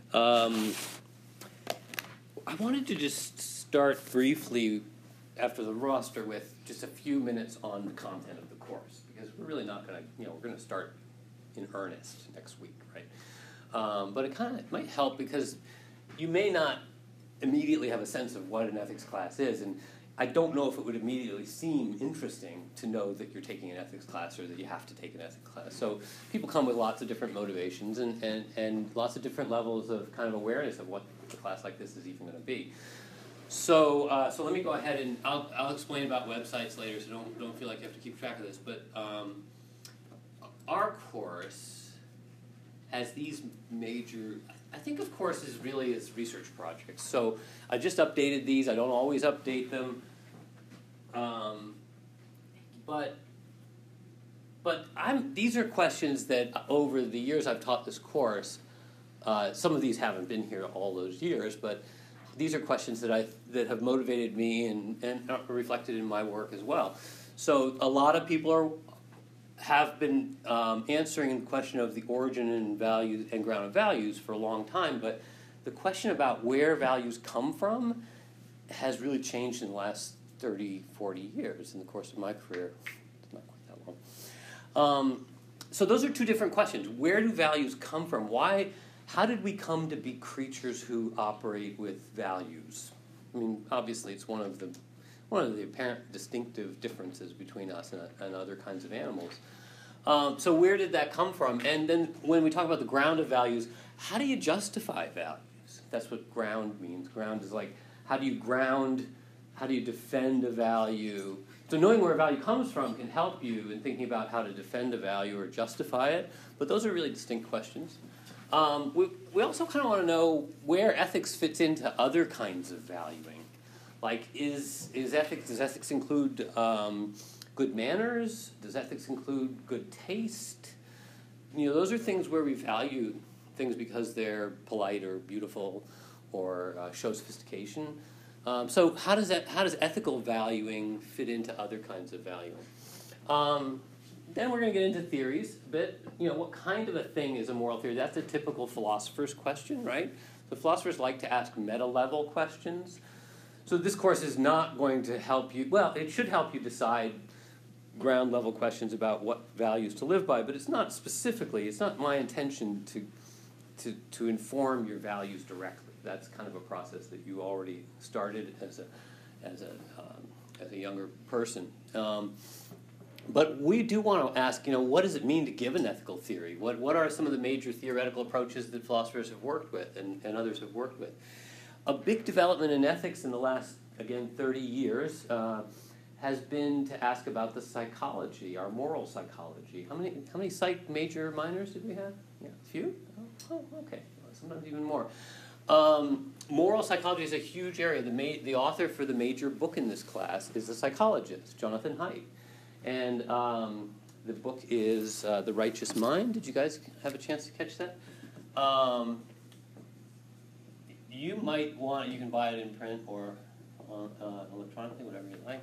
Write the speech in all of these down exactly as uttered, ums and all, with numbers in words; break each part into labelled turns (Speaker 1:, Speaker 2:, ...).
Speaker 1: Um, I wanted to just start briefly after the roster with just a few minutes on the content of the course, because we're really not going to, you know, we're going to start in earnest next week, right? Um, but it kind of might help because you may not immediately have a sense of what an ethics class is, and I don't know if it would immediately seem interesting to know that you're taking an ethics class or that you have to take an ethics class. So people come with lots of different motivations and, and, and lots of different levels of kind of awareness of what a class like this is even going to be. So uh, so let me go ahead and I'll, I'll explain about websites later, so don't, don't feel like you have to keep track of this. But um, our course has these major, I think of courses really as research projects. So I just updated these. I don't always update them. Um, but but I'm these are questions that over the years I've taught this course, uh, some of these haven't been here all those years, but these are questions that I that have motivated me and, and are reflected in my work as well. So a lot of people are have been um, answering the question of the origin and values and ground of values for a long time, but the question about where values come from has really changed in the last thirty, forty years in the course of my career. It's not quite that long. Um, so those are two different questions. Where do values come from? Why? How did we come to be creatures who operate with values? I mean, obviously, it's one of the one of the apparent distinctive differences between us and, and other kinds of animals. Um, so where did that come from? And then when we talk about the ground of values, how do you justify values? That's what ground means. Ground is like, how do you ground, how do you defend a value? So knowing where a value comes from can help you in thinking about how to defend a value or justify it. But those are really distinct questions. Um, we, we also kind of want to know where ethics fits into other kinds of valuing. Like, is is ethics, does ethics include um, good manners? Does ethics include good taste? You know, those are things where we value things because they're polite or beautiful or uh, show sophistication. Um, so how does that, how does ethical valuing fit into other kinds of valuing? Um, then we're going to get into theories a bit. You know, what kind of a thing is a moral theory? That's a typical philosopher's question, right? So philosophers like to ask meta-level questions. So this course is not going to help you, well, it should help you decide ground-level questions about what values to live by, but it's not specifically, it's not my intention to, to, to inform your values directly. That's kind of a process that you already started as a, as a, um, as a younger person. Um, but we do want to ask, you know, what does it mean to give an ethical theory? What, what are some of the major theoretical approaches that philosophers have worked with and, and others have worked with? A big development in ethics in the last, again, thirty years uh, has been to ask about the psychology, our moral psychology. How many how many psych major minors did we have? Yeah, a few? Oh, oh okay. Sometimes even more. Um, moral psychology is a huge area. The, ma- the author for the major book in this class is a psychologist, Jonathan Haidt. And um, the book is uh, The Righteous Mind. Did you guys have a chance to catch that? Um, You might want, you can buy it in print or uh, uh, electronically, whatever you like.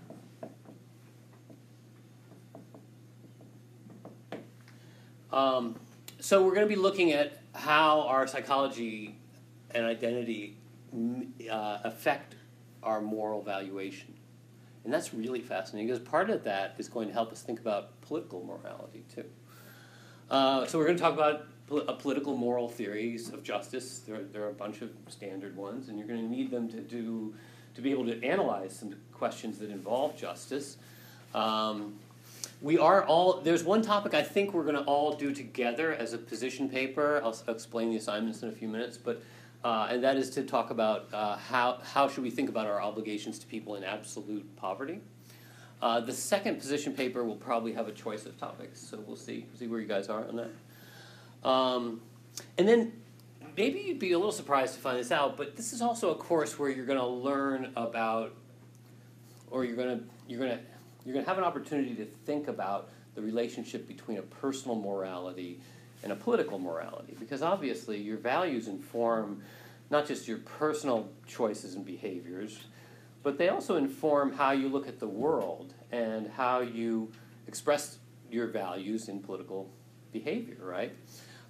Speaker 1: Um, so we're going to be looking at how our psychology and identity uh, affect our moral valuation. And that's really fascinating because part of that is going to help us think about political morality too. Uh, so we're going to talk about pol- political moral theories of justice. There are, there are a bunch of standard ones, and you're going to need them to do to be able to analyze some questions that involve justice. Um, we are all there's one topic I think we're going to all do together as a position paper. I'll, I'll explain the assignments in a few minutes, but uh, and that is to talk about uh, how how should we think about our obligations to people in absolute poverty. Uh, the second position paper will probably have a choice of topics, so we'll see see where you guys are on that. Um, and then maybe you'd be a little surprised to find this out, but this is also a course where you're going to learn about, or you're going to you're going to you're going to have an opportunity to think about the relationship between a personal morality and a political morality, because obviously your values inform not just your personal choices and behaviors, but they also inform how you look at the world and how you express your values in political behavior, right?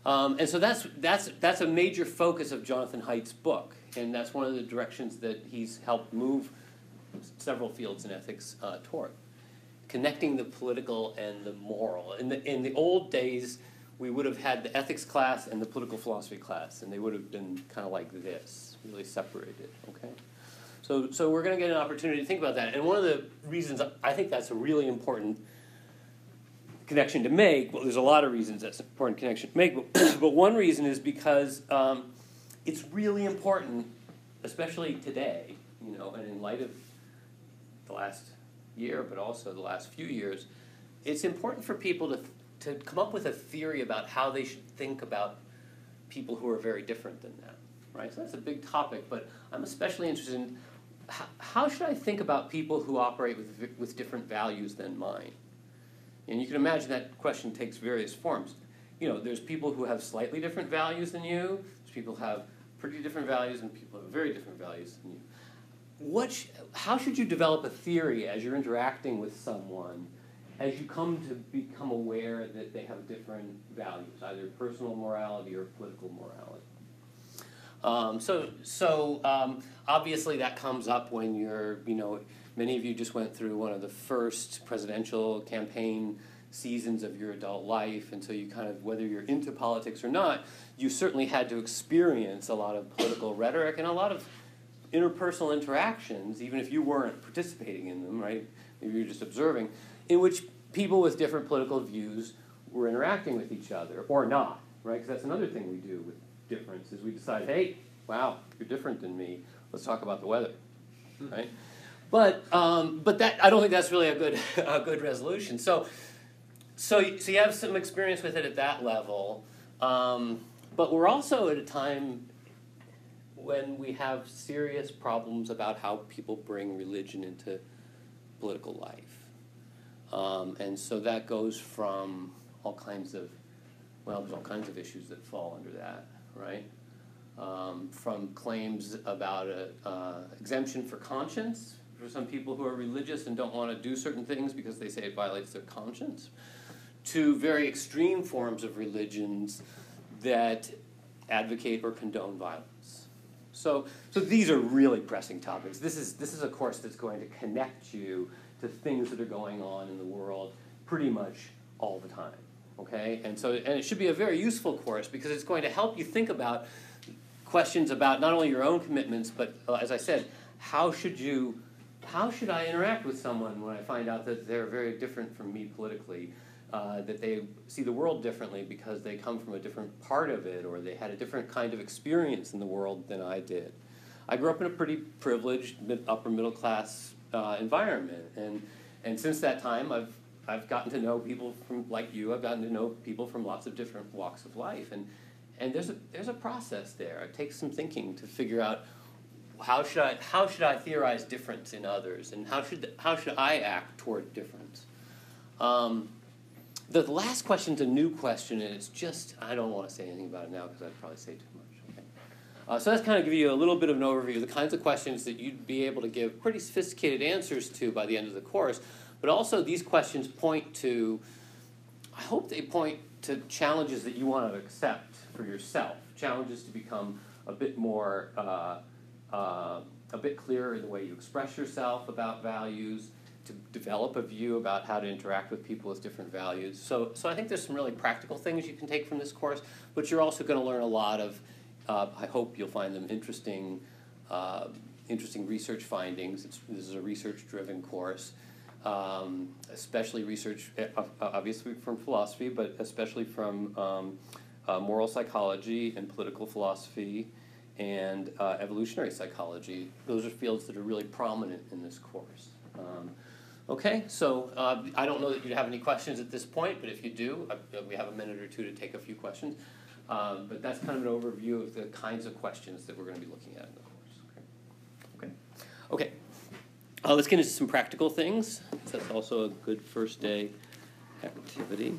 Speaker 1: Um, and so that's, that's, that's a major focus of Jonathan Haidt's book, and that's one of the directions that he's helped move several fields in ethics uh, toward. Connecting the political and the moral. In the, in the old days, we would have had the ethics class and the political philosophy class, and they would have been kind of like this, really separated, okay? So, so we're going to get an opportunity to think about that. And one of the reasons I think that's a really important connection to make, well, there's a lot of reasons that's an important connection to make, but, but one reason is because um, it's really important, especially today, you know, and in light of the last year, but also the last few years, it's important for people to, to come up with a theory about how they should think about people who are very different than them, right? So that's a big topic, but I'm especially interested in how, how should I think about people who operate with, with different values than mine? And you can imagine that question takes various forms. You know, there's people who have slightly different values than you, there's people who have pretty different values, and people who have very different values than you. What sh- how should you develop a theory as you're interacting with someone, as you come to become aware that they have different values, either personal morality or political morality? Um, so, so um, obviously that comes up when you're, you know, many of you just went through one of the first presidential campaign seasons of your adult life, and so you kind of, whether you're into politics or not, you certainly had to experience a lot of political rhetoric and a lot of interpersonal interactions, even if you weren't participating in them, right? Maybe you're just observing, in which people with different political views were interacting with each other, or not, right? Because that's another thing we do with difference, is we decide, hey, wow, you're different than me, let's talk about the weather, right? But um, but that I don't think that's really a good a good resolution. So so so you have some experience with it at that level, um, but we're also at a time when we have serious problems about how people bring religion into political life, um, and so that goes from all kinds of well, there's all kinds of issues that fall under that, right? Um, from claims about a uh, exemption for conscience. For some people who are religious and don't want to do certain things because they say it violates their conscience, to very extreme forms of religions that advocate or condone violence. So, so these are really pressing topics. This is, this is a course that's going to connect you to things that are going on in the world pretty much all the time, okay? And so, and it should be a very useful course because it's going to help you think about questions about not only your own commitments, but uh, as I said, how should you How should I interact with someone when I find out that they're very different from me politically, uh, that they see the world differently because they come from a different part of it, or they had a different kind of experience in the world than I did? I grew up in a pretty privileged, mid, upper middle class uh, environment, and and since that time, I've I've gotten to know people from like you. I've gotten to know people from lots of different walks of life, and and there's a there's a process there. It takes some thinking to figure out. How should I how should I theorize difference in others, and how should how should I act toward difference? Um, the, the last question's a new question, and it's just I don't want to say anything about it now because I'd probably say too much. Okay. Uh, so that's kind of give you a little bit of an overview of the kinds of questions that you'd be able to give pretty sophisticated answers to by the end of the course. But also these questions point to, I hope they point to challenges that you want to accept for yourself, challenges to become a bit more. Uh, Uh, a bit clearer in the way you express yourself about values, to develop a view about how to interact with people with different values. So, so I think there's some really practical things you can take from this course, but you're also going to learn a lot of, uh, I hope you'll find them interesting, uh, interesting research findings. It's, this is a research-driven course, um, especially research, uh, obviously from philosophy, but especially from um, uh, moral psychology and political philosophy, and uh, evolutionary psychology. Those are fields that are really prominent in this course. Um, okay, so uh, I don't know that you'd have any questions at this point, but if you do, uh, we have a minute or two to take a few questions. Um, but that's kind of an overview of the kinds of questions that we're going to be looking at in the course. Okay, okay. okay. Uh, let's get into some practical things. That's also a good first day activity.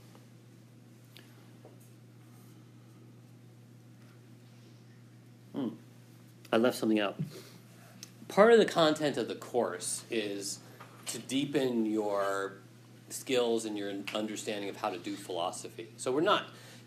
Speaker 1: Hmm. I left something out. Part of the content of the course is to deepen your skills and your understanding of how to do philosophy. So we're not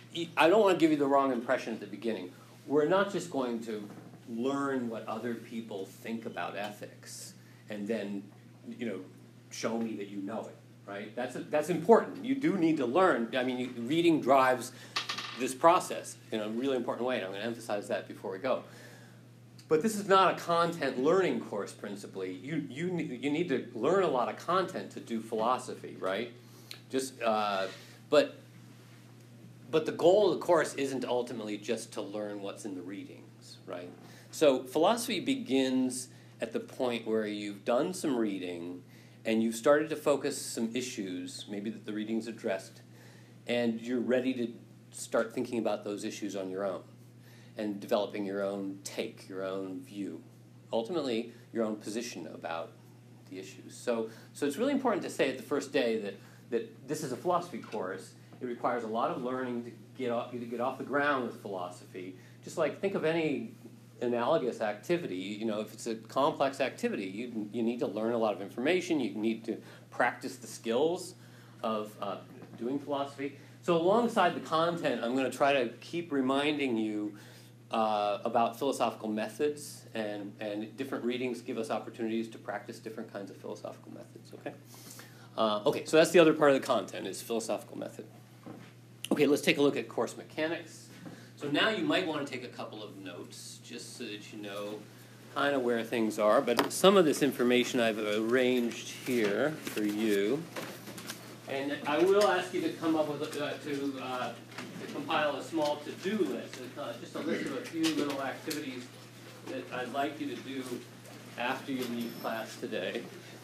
Speaker 1: I don't want to give you the wrong impression at the beginning. We're not just going to learn what other people think about ethics and then, you know, show me that you know it, right? That's a, that's important. You do need to learn. I mean, you, reading drives this process in a really important way, and I'm going to emphasize that before we go. But this is not a content learning course principally. You, you, you need to learn a lot of content to do philosophy, right? Just, uh, but, but the goal of the course isn't ultimately just to learn what's in the readings, right? So philosophy begins at the point where you've done some reading and you've started to focus some issues, maybe that the reading's addressed, and you're ready to start thinking about those issues on your own and developing your own take, your own view, ultimately your own position about the issues. So, so it's really important to say at the first day that, that this is a philosophy course. It requires a lot of learning to get off, to get off the ground with philosophy. Just like think of any analogous activity. You know, if it's a complex activity, you, you need to learn a lot of information. You need to practice the skills of uh, doing philosophy. So alongside the content, I'm going to try to keep reminding you Uh, about philosophical methods, and, and different readings give us opportunities to practice different kinds of philosophical methods, okay? Uh, okay, so that's the other part of the content, is philosophical method. Okay, let's take a look at course mechanics. So now you might want to take a couple of notes, just so that you know kind of where things are, but some of this information I've arranged here for you. And I will ask you to come up with, uh, to, uh, to compile a small to-do list, uh, just a list of a few little activities that I'd like you to do after you leave class today.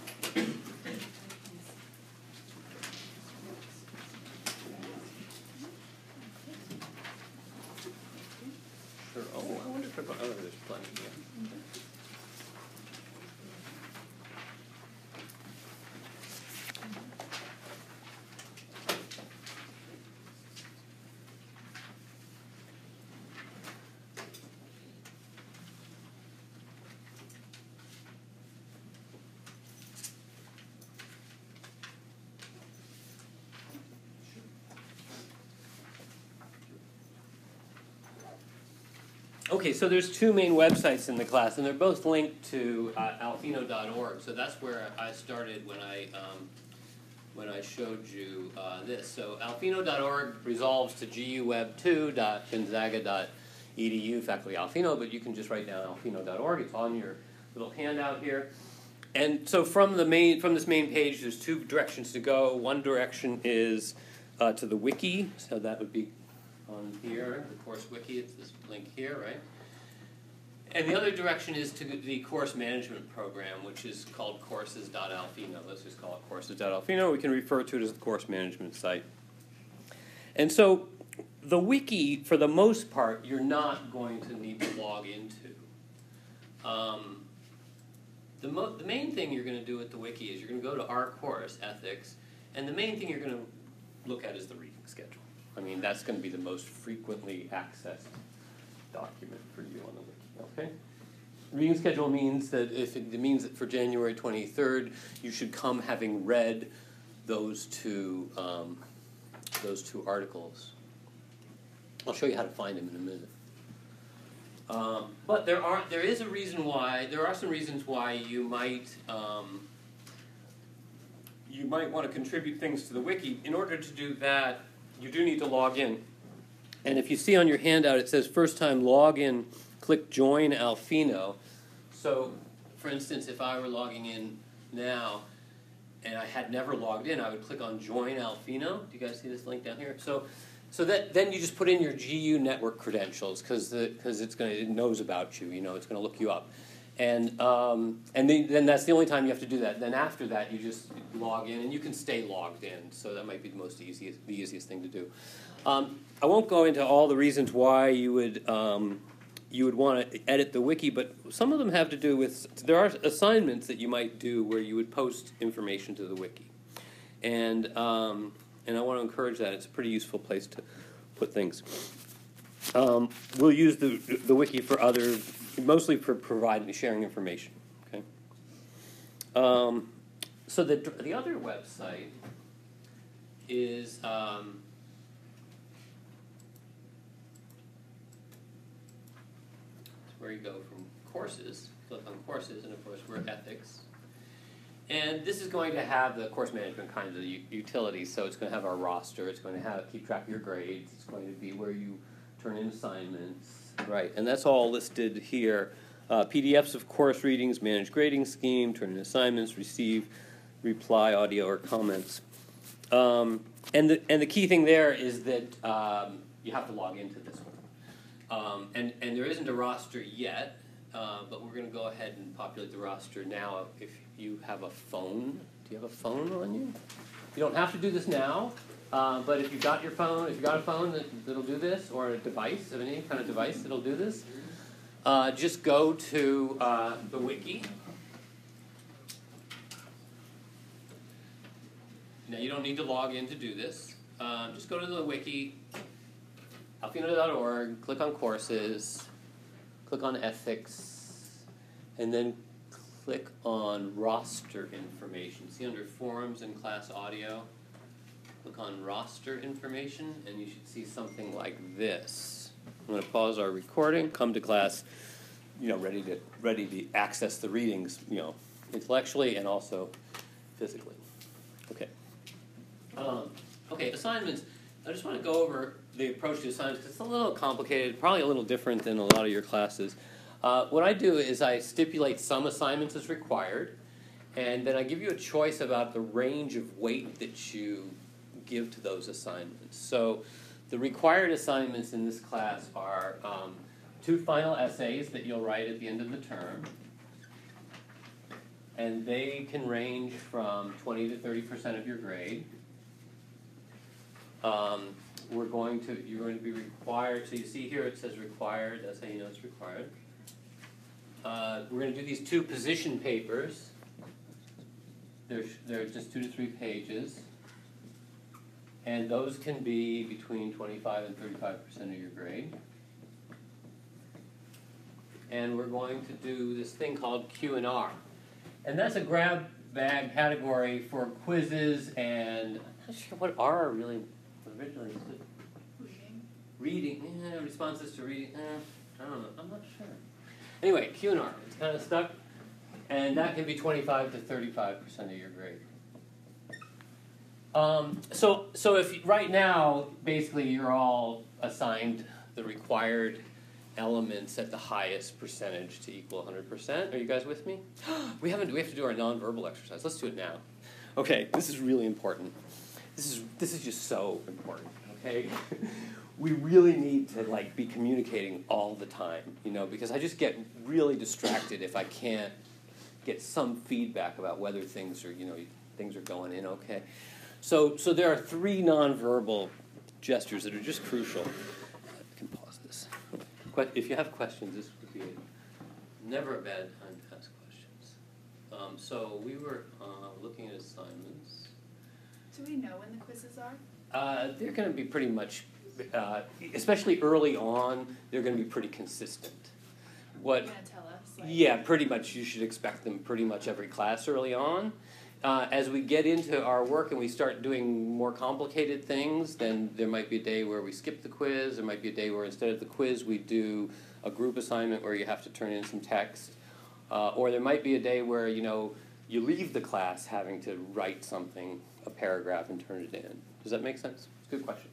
Speaker 1: Sure. Oh, I wonder if I've got, oh, there's plenty here. Okay, so there's two main websites in the class, and they're both linked to uh, alfino dot org. So that's where I started when I um, when I showed you uh, this. So alfino dot org resolves to G U web two dot gonzaga dot E D U, faculty Alfino, but you can just write down alfino dot org. It's on your little handout here. And so from the main from this main page, there's two directions to go. One direction is uh, to the wiki, so that would be on here, the course wiki. It's this link here, right? And the other direction is to the course management program, which is called courses dot alfino. Let's just call it courses dot alfino. We can refer to it as the course management site. And so the wiki, for the most part, you're not going to need to log into. Um, the, mo the main thing you're going to do with the wiki is you're going to go to our course, Ethics, and the main thing you're going to look at is the reading schedule. I mean, that's going to be the most frequently accessed document for you on the wiki, okay? Reading schedule means that if it, it means that for January twenty-third, you should come having read those two, um, those two articles. I'll show you how to find them in a minute. Um, but there are, there is a reason why, there are some reasons why you might, um, you might want to contribute things to the wiki. In order to do that, you do need to log in. And if you see on your handout, it says first time login, click join Alfino. So, for instance, if I were logging in now and I had never logged in, I would click on join Alfino. Do you guys see this link down here? So, so that then you just put in your G U network credentials because because it's going it knows about you. You know, it's going to look you up. And, um, and then, then that's the only time you have to do that. Then after that, you just log in, and you can stay logged in. So that might be the most easiest, the easiest thing to do. Um, I won't go into all the reasons why you would, um, you would want to edit the wiki, but some of them have to do with, there are assignments that you might do where you would post information to the wiki. And, um, and I want to encourage that. It's a pretty useful place to put things. Um, we'll use the, the wiki for other, mostly for providing, sharing information. Okay. Um, so the the other website is um, where you go from courses, click on courses, and of course we're ethics. And this is going to have the course management kinds of utilities, so it's going to have our roster, it's going to have keep track of your grades, it's going to be where you turn in assignments, right, and that's all listed here. Uh, P D Fs of course readings, manage grading scheme, turn in assignments, receive, reply, audio, or comments. Um, and, the, and the key thing there is that um, you have to log into this one. Um, and, and there isn't a roster yet, uh, but we're going to go ahead and populate the roster now if you have a phone. Do you have a phone on you? You don't have to do this now, uh, but if you've got your phone, if you've got a phone that, that'll do this, or a device, of any kind of device that'll do this, uh, just go to uh, the wiki. Now you don't need to log in to do this. Um, just go to the wiki, alfino dot org, click on courses, click on ethics, and then click on roster information. See under forums and class audio, click on roster information, and you should see something like this. I'm going to pause our recording, come to class, you know, ready to ready to access the readings, you know, intellectually and also physically. Okay. Um, okay, assignments. I just want to go over the approach to assignments because it's a little complicated, probably a little different than a lot of your classes. Uh, what I do is I stipulate some assignments as required, and then I give you a choice about the range of weight that you give to those assignments. So the required assignments in this class are um, two final essays that you'll write at the end of the term, and they can range from twenty to thirty percent of your grade. Um, we're going to, you're going to be required, so you see here it says required, that's how you know it's required. Uh, we're going to do these two position papers. They're, they're just two to three pages. And those can be between twenty-five and thirty-five percent of your grade. And we're going to do this thing called Q and R. And that's a grab bag category for quizzes and, I'm not sure what R really originally is.
Speaker 2: Reading.
Speaker 1: Reading, yeah, responses to reading, eh, I don't know, I'm not sure. Anyway, Q and R, it's kind of stuck, and that can be twenty-five to thirty-five percent of your grade. Um, so, so if right now, basically, you're all assigned the required elements at the highest percentage to equal one hundred percent. Are you guys with me? we haven't. We have to do our nonverbal exercise. Let's do it now. Okay, this is really important. This is this is just so important. Okay. We really need to like be communicating all the time, you know, because I just get really distracted if I can't get some feedback about whether things are, you know, things are going in okay. So, so there are three nonverbal gestures that are just crucial. I can pause this. If you have questions, this would be a, never a bad time to ask questions. Um, so we were uh, looking at assignments.
Speaker 2: Do we know when the quizzes are?
Speaker 1: Uh, they're going to be pretty much. Uh, especially early on, they're going to be pretty consistent. What?
Speaker 2: You're going to tell us? Like,
Speaker 1: yeah, pretty much. You should expect them pretty much every class early on. Uh, as we get into our work and we start doing more complicated things, then there might be a day where we skip the quiz. There might be a day where instead of the quiz, we do a group assignment where you have to turn in some text. Uh, or there might be a day where, you know, you leave the class having to write something, a paragraph, and turn it in. Does that make sense? It's a good question.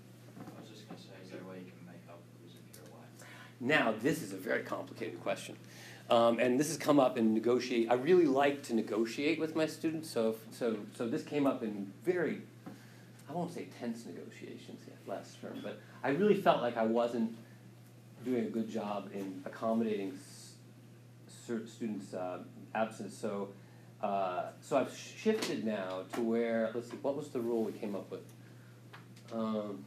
Speaker 1: Now, this is a very complicated question. Um, and this has come up in negotiate. I really like to negotiate with my students, so, if, so, so this came up in very, I won't say tense negotiations yet, last term, but I really felt like I wasn't doing a good job in accommodating s students' uh, absence. So, uh, so I've shifted now to where, let's see, what was the rule we came up with? Um,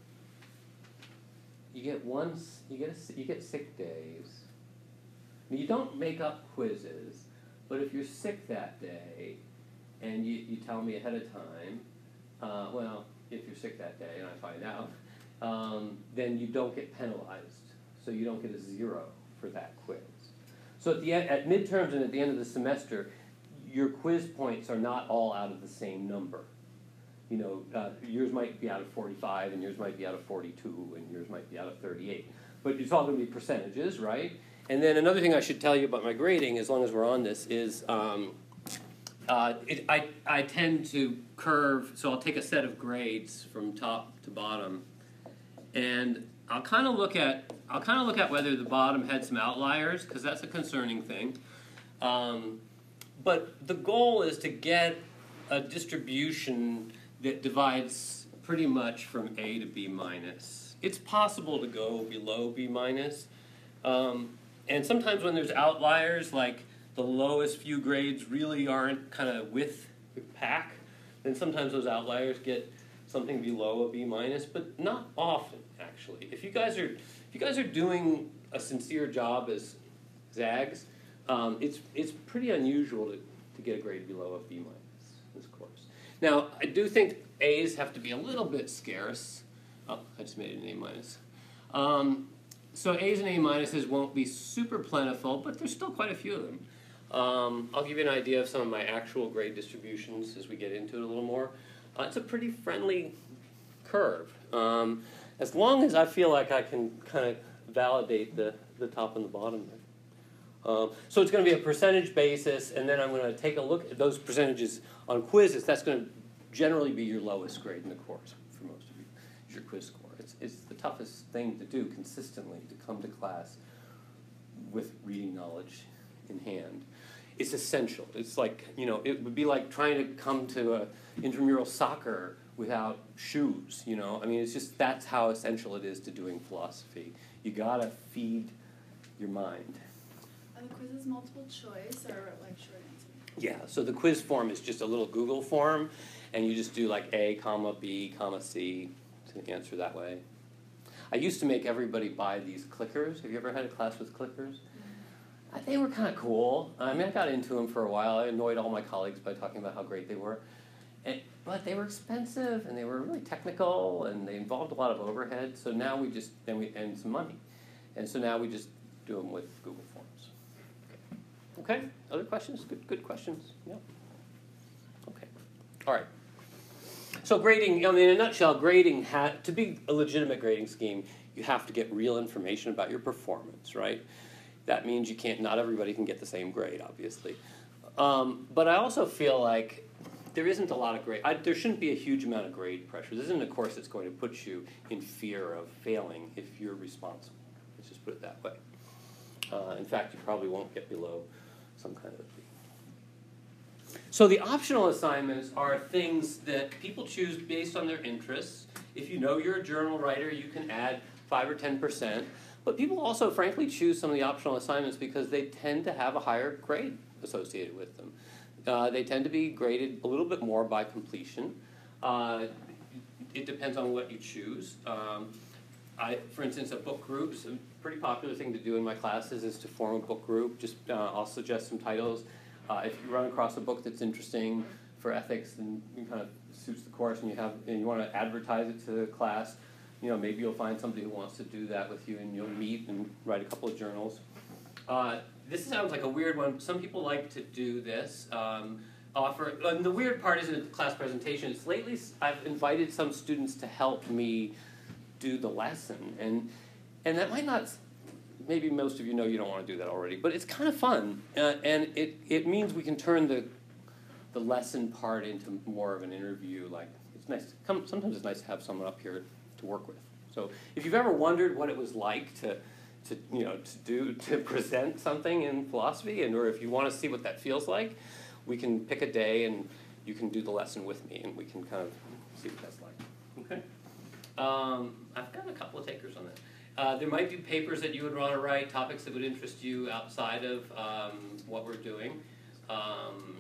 Speaker 1: You get one, you get a, you get sick days. Now, you don't make up quizzes, but if you're sick that day, and you, you tell me ahead of time, uh, well, if you're sick that day and I find out, um, then you don't get penalized. So you don't get a zero for that quiz. So at the end, at midterms and at the end of the semester, your quiz points are not all out of the same number. You know, uh, yours might be out of forty-five, and yours might be out of forty-two, and yours might be out of thirty-eight. But it's all going to be percentages, right? And then another thing I should tell you about my grading, as long as we're on this, is um, uh, it, I, I tend to curve, so I'll take a set of grades from top to bottom, and I'll kind of look at I'll kind of look at whether the bottom had some outliers, because that's a concerning thing. Um, but the goal is to get a distribution that divides pretty much from A to B minus. It's possible to go below B minus, um, and sometimes when there's outliers, like the lowest few grades really aren't kind of with the pack, then sometimes those outliers get something below a B minus, but not often actually. If you guys are if you guys are doing a sincere job as Zags, um, it's it's pretty unusual to, to get a grade below a B minus in this course. Now, I do think A's have to be a little bit scarce. Oh, I just made it an A minus. Um, so A's and A minuses won't be super plentiful, but there's still quite a few of them. Um, I'll give you an idea of some of my actual grade distributions as we get into it a little more. Uh, it's a pretty friendly curve. Um, as long as I feel like I can kind of validate the, the top and the bottom there. Um, so it's going to be a percentage basis, and then I'm going to take a look at those percentages on quizzes. That's going to generally be your lowest grade in the course for most of you, is your quiz score. It's, it's the toughest thing to do consistently, to come to class with reading knowledge in hand. It's essential. It's like, you know, it would be like trying to come to a intramural soccer without shoes, you know? I mean, it's just, that's how essential it is to doing philosophy. You gotta feed your mind.
Speaker 2: Are the quizzes multiple choice or like short answer?
Speaker 1: Yeah, so the quiz form is just a little Google form, and you just do like A, comma, B, comma, C to answer that way. I used to make everybody buy these clickers. Have you ever had a class with clickers? Mm-hmm. They were kind of cool. I mean, I got into them for a while. I annoyed all my colleagues by talking about how great they were. And, but they were expensive, and they were really technical, and they involved a lot of overhead. So now we just, and, we, and some money. And so now we just do them with Google Forms. Okay, okay? Other questions? Good, good questions. Yeah. Okay. All right. So grading, I mean, in a nutshell, grading, ha- to be a legitimate grading scheme, you have to get real information about your performance, right? That means you can't, not everybody can get the same grade, obviously. Um, but I also feel like there isn't a lot of grade, I, there shouldn't be a huge amount of grade pressure. This isn't a course that's going to put you in fear of failing if you're responsible. Let's just put it that way. Uh, in fact, you probably won't get below some kind of a B. So the optional assignments are things that people choose based on their interests. If you know you're a journal writer, you can add five or ten percent. But people also, frankly, choose some of the optional assignments because they tend to have a higher grade associated with them. Uh, they tend to be graded a little bit more by completion. Uh, it depends on what you choose. Um, I, for instance, a book group is a pretty popular thing to do in my classes is to form a book group. Just uh, I'll suggest some titles. Uh, if you run across a book that's interesting for ethics and kind of suits the course, and you have and you want to advertise it to the class, you know, maybe you'll find somebody who wants to do that with you, and you'll meet and write a couple of journals. Uh, this sounds like a weird one. Some people like to do this. Um, offer, and the weird part isn't the class presentation. It's lately I've invited some students to help me do the lesson, and and that might not. Maybe most of you know you don't want to do that already, but it's kind of fun, uh, and it it means we can turn the the lesson part into more of an interview. Like it's nice. To come, sometimes it's nice to have someone up here to work with. So if you've ever wondered what it was like to, to you know, to do to present something in philosophy, and or if you want to see what that feels like, we can pick a day and you can do the lesson with me, and we can kind of see what that's like. Okay. Um, I've got a couple of takers on that. Uh, there might be papers that you would want to write, topics that would interest you outside of um, what we're doing. Um,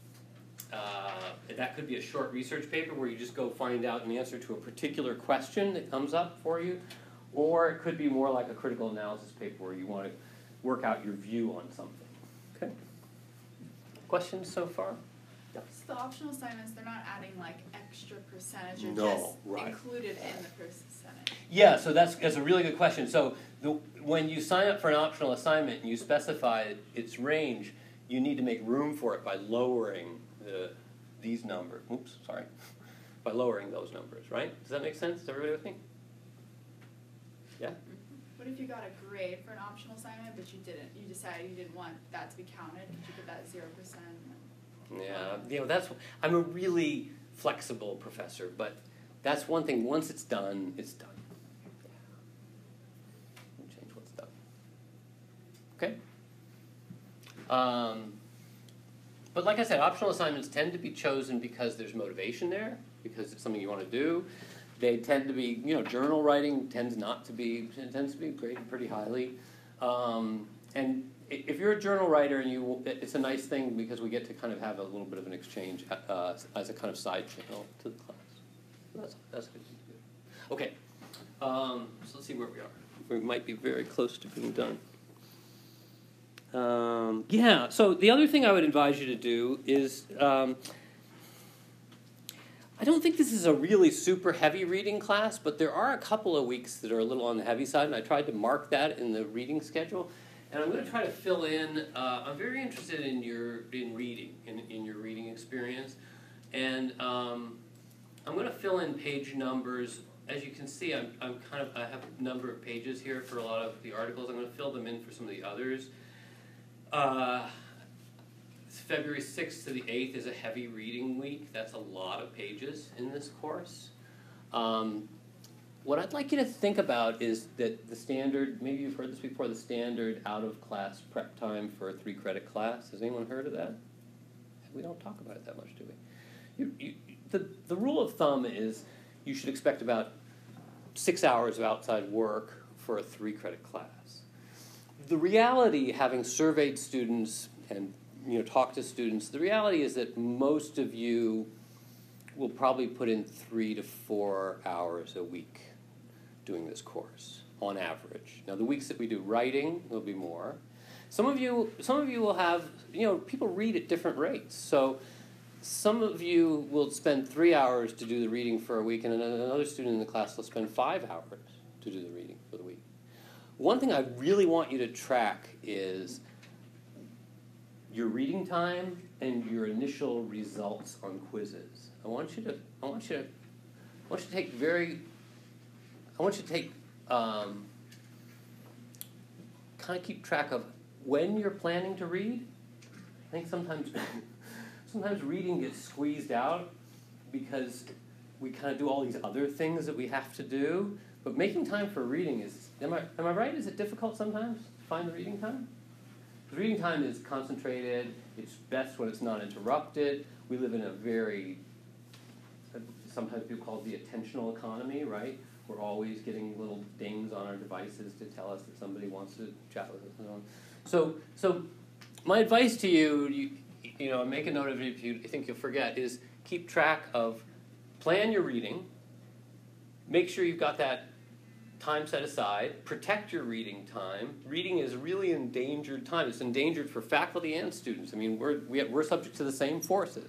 Speaker 1: Uh, that could be a short research paper where you just go find out an answer to a particular question that comes up for you, or it could be more like a critical analysis paper where you want to work out your view on something. Okay. Questions so far?
Speaker 2: So the optional assignments, they're not adding like extra percentage, or
Speaker 1: No,
Speaker 2: just
Speaker 1: right.
Speaker 2: included in the percentage.
Speaker 1: Yeah, so that's, that's a really good question. So the, when you sign up for an optional assignment and you specify its range, you need to make room for it by lowering the, these numbers. Oops, sorry. By lowering those numbers, right? Does that make sense? Is everybody with me? Yeah?
Speaker 2: What if you got a grade for an optional assignment, but you didn't, you decided you didn't want that to be counted, but you get that zero percent?
Speaker 1: Yeah, you know, that's, I'm a really flexible professor, but that's one thing, once it's done, it's done. Yeah. Change what's done. Okay? Um, but like I said, optional assignments tend to be chosen because there's motivation there, because it's something you want to do. They tend to be, you know, journal writing tends not to be, it tends to be graded pretty highly. Um, and if you're a journal writer, and you, it's a nice thing because we get to kind of have a little bit of an exchange uh, as a kind of side channel to the class. So that's, that's good to do. Okay, um, so let's see where we are. We might be very close to being done. Um, yeah, so the other thing I would advise you to do is, um, I don't think this is a really super heavy reading class, but there are a couple of weeks that are a little on the heavy side, and I tried to mark that in the reading schedule. And I'm going to try to fill in, uh, I'm very interested in your, in reading, in, in your reading experience. And um, I'm going to fill in page numbers. As you can see, I'm, I'm kind of, I have a number of pages here for a lot of the articles. I'm going to fill them in for some of the others. Uh, February sixth to the eighth is a heavy reading week. That's a lot of pages in this course. Um, what I'd like you to think about is that the standard, maybe you've heard this before, the standard out-of-class prep time for a three-credit class. Has anyone heard of that? We don't talk about it that much, do we? You, you, the, the rule of thumb is you should expect about six hours of outside work for a three-credit class. The reality, having surveyed students and you know, talk to students, the reality is that most of you will probably put in three to four hours a week doing this course, on average. Now, the weeks that we do writing will be more. Some of you, some of you will have, you know, people read at different rates. So some of you will spend three hours to do the reading for a week, and another student in the class will spend five hours to do the reading for the week. One thing I really want you to track is your reading time and your initial results on quizzes. I want you to, I want you to, I want you to take very, I want you to take, um, kind of keep track of when you're planning to read. I think sometimes, sometimes reading gets squeezed out because we kind of do all these other things that we have to do. But making time for reading is, am I, am I right? Is it difficult sometimes to find the reading time? Because reading time is concentrated, it's best when it's not interrupted. We live in a very, sometimes people call it the attentional economy, right? We're always getting little dings on our devices to tell us that somebody wants to chat with us and so on. So, so my advice to you, you, you know, make a note of it if you think you'll forget, is keep track of, plan your reading, make sure you've got that time set aside, protect your reading time. Reading is really endangered time. It's endangered for faculty and students. I mean, we're, we have, we're subject to the same forces.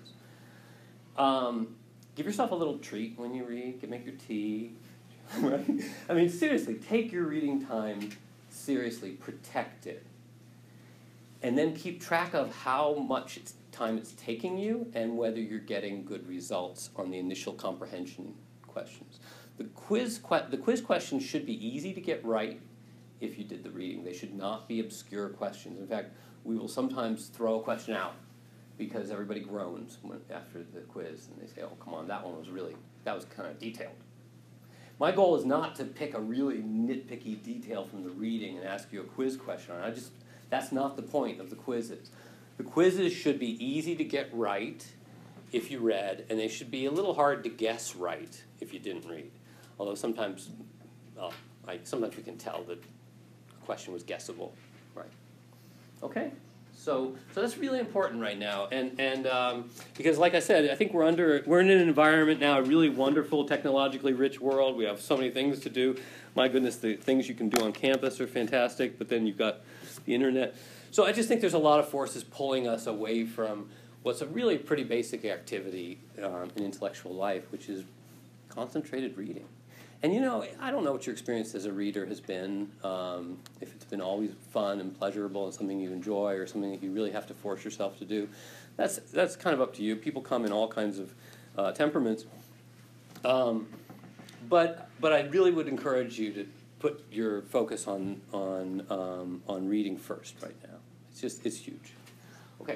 Speaker 1: Um, give yourself a little treat when you read, make your tea, right? I mean, seriously, take your reading time seriously, protect it. And then keep track of how much it's, time it's taking you and whether you're getting good results on the initial comprehension questions. The quiz, que the quiz questions should be easy to get right if you did the reading. They should not be obscure questions. In fact, we will sometimes throw a question out because everybody groans when, after the quiz, and they say, oh, come on, that one was really, that was kind of detailed. My goal is not to pick a really nitpicky detail from the reading and ask you a quiz question on it. I just, that's not the point of the quizzes. The quizzes should be easy to get right if you read, and they should be a little hard to guess right if you didn't read. Although sometimes, well, I, sometimes we can tell that a question was guessable, right? Okay, so so that's really important right now, and and um, because like I said, I think we're under we're in an environment now, a really wonderful, technologically rich world. We have so many things to do. My goodness, the things you can do on campus are fantastic, but then you've got the internet. So I just think there's a lot of forces pulling us away from what's a really pretty basic activity um, in intellectual life, which is concentrated reading. And you know, I don't know what your experience as a reader has been, um, if it's been always fun and pleasurable and something you enjoy or something that you really have to force yourself to do. That's, that's kind of up to you. People come in all kinds of uh, temperaments. Um, but, but I really would encourage you to put your focus on on um, on reading first right now. It's just it's huge. Okay.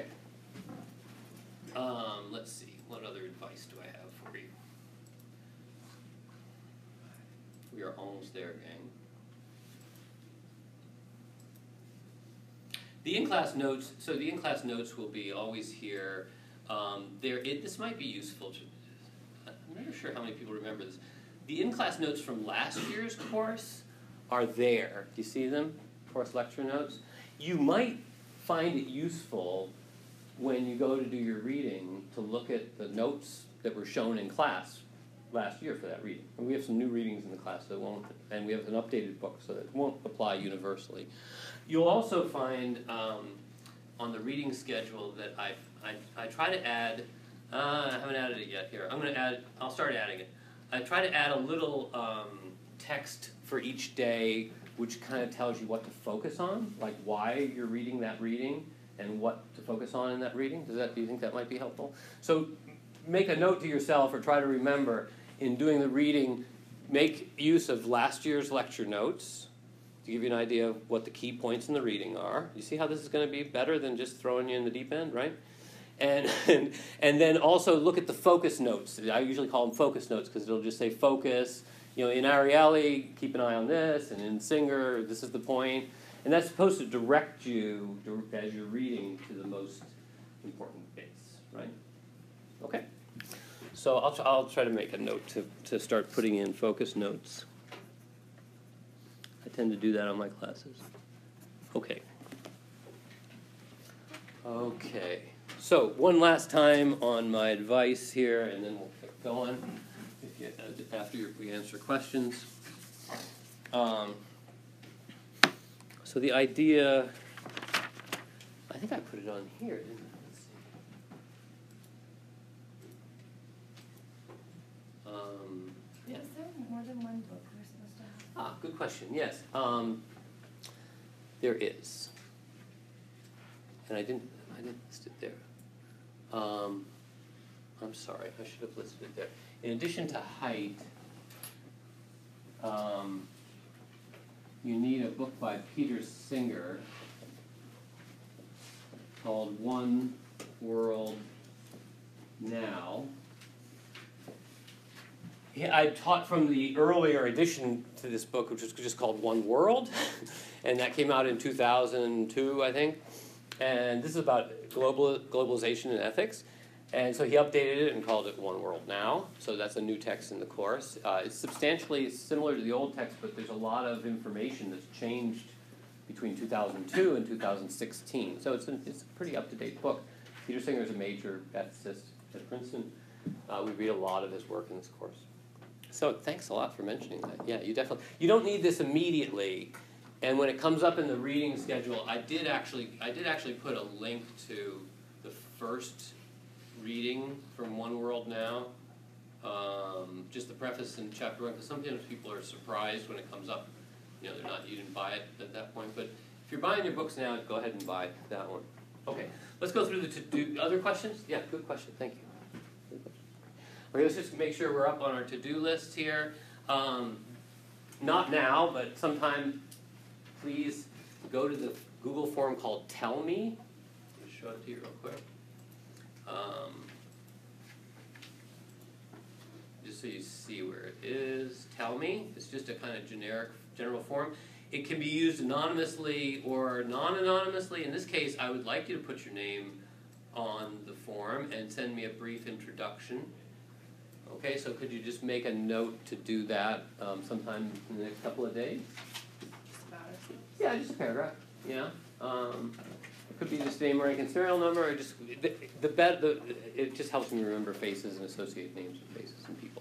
Speaker 1: Um, let's see. What other advice do I have for you? We are almost there, gang. The in-class notes. So the in-class notes will be always here. Um, there. It, this might be useful to. I'm not sure how many people remember this. The in-class notes from last year's course are there. Do you see them? Course lecture notes. You might find it useful when you go to do your reading to look at the notes that were shown in class last year for that reading. And we have some new readings in the class that won't, and we have an updated book so that it won't apply universally. You'll also find um, on the reading schedule that I, I, I try to add, uh, I haven't added it yet here. I'm going to add, I'll start adding it. I try to add a little um, text for each day which kind of tells you what to focus on, like why you're reading that reading and what to focus on in that reading. Does that, do you think that might be helpful? So make a note to yourself or try to remember in doing the reading, make use of last year's lecture notes to give you an idea of what the key points in the reading are. You see how this is going to be better than just throwing you in the deep end, right? And, and, and then also look at the focus notes. I usually call them focus notes because it'll just say focus. You know, in Ariely, keep an eye on this, and in Singer, this is the point. And that's supposed to direct you as you're reading to the most important bits, right? Okay. So I'll, I'll try to make a note to, to start putting in focus notes. I tend to do that on my classes. Okay. Okay. So one last time on my advice here, and then we'll keep going if you, after we answer questions. Um, so the idea, I think I put it on here, didn't I? Let's see. Um, yeah.
Speaker 3: Is there more than one book we're supposed to have?
Speaker 1: Ah, good question. Yes, um, there is, and I didn't. I didn't list it there. Um, I'm sorry. I should have listed it there. In addition to height, um, you need a book by Peter Singer called One World Now. Yeah, I taught from the earlier edition to this book, which was just called One World, and that came out in two thousand two, I think. And this is about global globalization and ethics. And so he updated it and called it One World Now. So that's a new text in the course. Uh, it's substantially similar to the old text, but there's a lot of information that's changed between two thousand two and two thousand sixteen. So it's a, it's a pretty up-to-date book. Peter Singer is a major ethicist at Princeton. Uh, we read a lot of his work in this course. So thanks a lot for mentioning that. Yeah, you definitely, you don't need this immediately. And when it comes up in the reading schedule, I did actually, I did actually put a link to the first reading from One World Now. Um, just the preface in chapter one, because sometimes people are surprised when it comes up. You know, they're not, you didn't buy it at that point. But if you're buying your books now, go ahead and buy that one. Okay, let's go through the to-do. Other questions? Yeah, good question. Thank you. Good question. Okay, let's just make sure we're up on our to-do list here. Um, not now, but sometime. Please go to the Google form called Tell Me. I'll show it to you real quick. Um, just so you see where it is. Tell Me. It's just a kind of generic, general form. It can be used anonymously or non-anonymously. In this case, I would like you to put your name on the form and send me a brief introduction. Okay, so could you just make a note to do that um, sometime in the next couple of days? Yeah, just a paragraph. Yeah, um, it could be just name, rank, and serial number, or just the the, bet, the it just helps me remember faces and associate names with faces and people.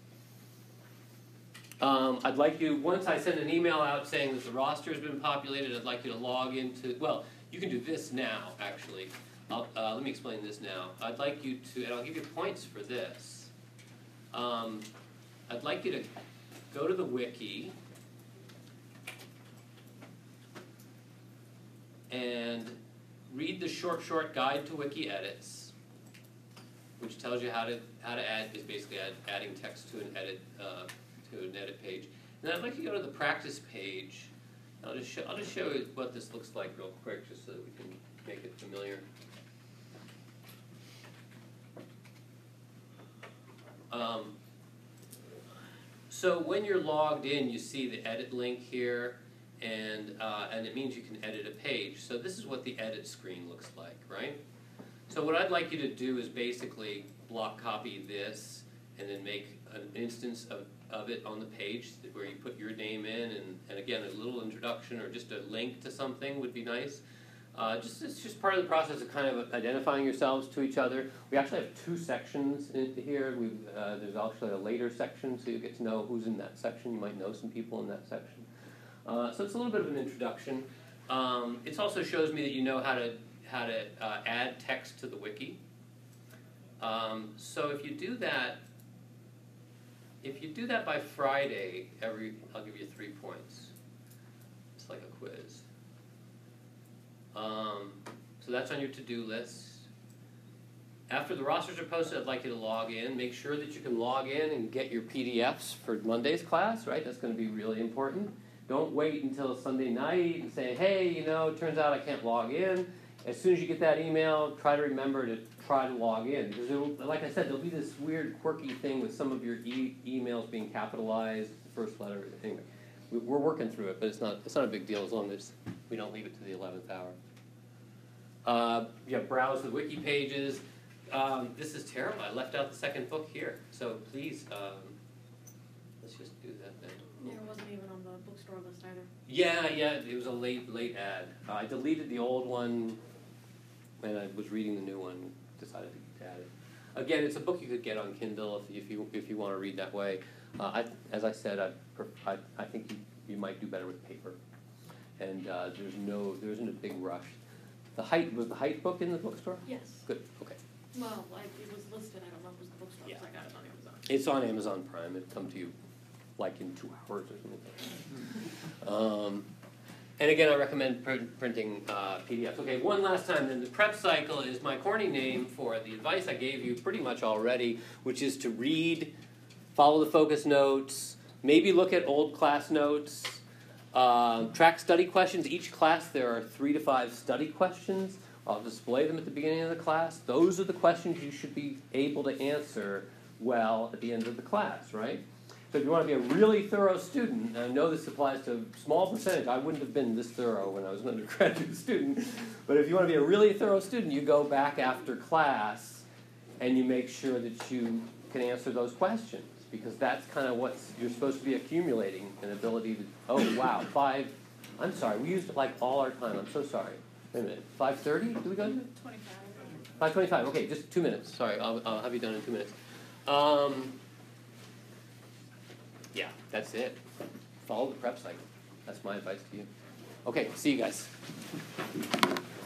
Speaker 1: Um, I'd like you, once I send an email out saying that the roster has been populated, I'd like you to log into. Well, you can do this now. Actually, I'll, uh, let me explain this now. I'd like you to, and I'll give you points for this. Um, I'd like you to go to the wiki. And read the short, short guide to wiki edits, which tells you how to how to add is basically add, adding text to an edit uh, to an edit page. Now I'd like to go to the practice page. I'll just show, I'll just show you what this looks like real quick, just so that we can make it familiar. Um, so when you're logged in, you see the edit link here, and uh, and it means you can edit a page. So this is what the edit screen looks like, right? So what I'd like you to do is basically block copy this, and then make an instance of, of it on the page where you put your name in, and, and again, a little introduction or just a link to something would be nice. Uh, just It's just part of the process of kind of identifying yourselves to each other. We actually have two sections in here. We've, uh, there's actually a later section, so you get to know who's in that section. You might know some people in that section. Uh, so it's a little bit of an introduction. Um, it also shows me that you know how to, how to uh, add text to the wiki. Um, so if you do that, if you do that by Friday, every I'll give you three points. It's like a quiz. Um, so that's on your to-do list. After the rosters are posted, I'd like you to log in. Make sure that you can log in and get your P D Fs for Monday's class, right? That's going to be really important. Don't wait until Sunday night and say, hey, you know, it turns out I can't log in. As soon as you get that email, try to remember to try to log in. Because, will, like I said, there'll be this weird, quirky thing with some of your e emails being capitalized, the first letter. Anyway, we, we're working through it, but it's not, it's not a big deal as long as we don't leave it to the eleventh hour. Uh, yeah, browse the wiki pages. Um, this is terrible. I left out the second book here. So please, um, let's just do that then.
Speaker 4: Yeah, it wasn't even on the bookstore list either.
Speaker 1: Yeah, yeah, it was a late, late ad. Uh, I deleted the old one, and I was reading the new one, decided to add it. Again, it's a book you could get on Kindle if, if you if you want to read that way. Uh, I, as I said, I, I, I think you, you might do better with paper. And uh, there's no, there isn't a big rush. The Height, was the Height book in the bookstore?
Speaker 4: Yes.
Speaker 1: Good, okay.
Speaker 4: Well, like, it was listed, I don't know if it was the bookstore,
Speaker 1: Yeah.
Speaker 4: because I got it on Amazon.
Speaker 1: It's on Amazon Prime. It'll come to you like in two hours or something. um, and again, I recommend pr printing uh, P D Fs. Okay, one last time then. The prep cycle is my corny name for the advice I gave you pretty much already, which is to read, follow the focus notes, maybe look at old class notes, uh, track study questions. Each class there are three to five study questions. I'll display them at the beginning of the class. Those are the questions you should be able to answer well at the end of the class, right? So if you want to be a really thorough student, and I know this applies to a small percentage, I wouldn't have been this thorough when I was an undergraduate student, but if you want to be a really thorough student, you go back after class and you make sure that you can answer those questions, because that's kind of what you're supposed to be accumulating, an ability to, oh wow, five, I'm sorry, we used like all our time, I'm so sorry. Wait a minute, five thirty, do we go to?
Speaker 2: Twenty-five.
Speaker 1: five twenty-five, okay, just two minutes, sorry, I'll, I'll have you done in two minutes. Um, yeah, that's it. Follow the prep cycle. That's my advice to you. Okay, see you guys.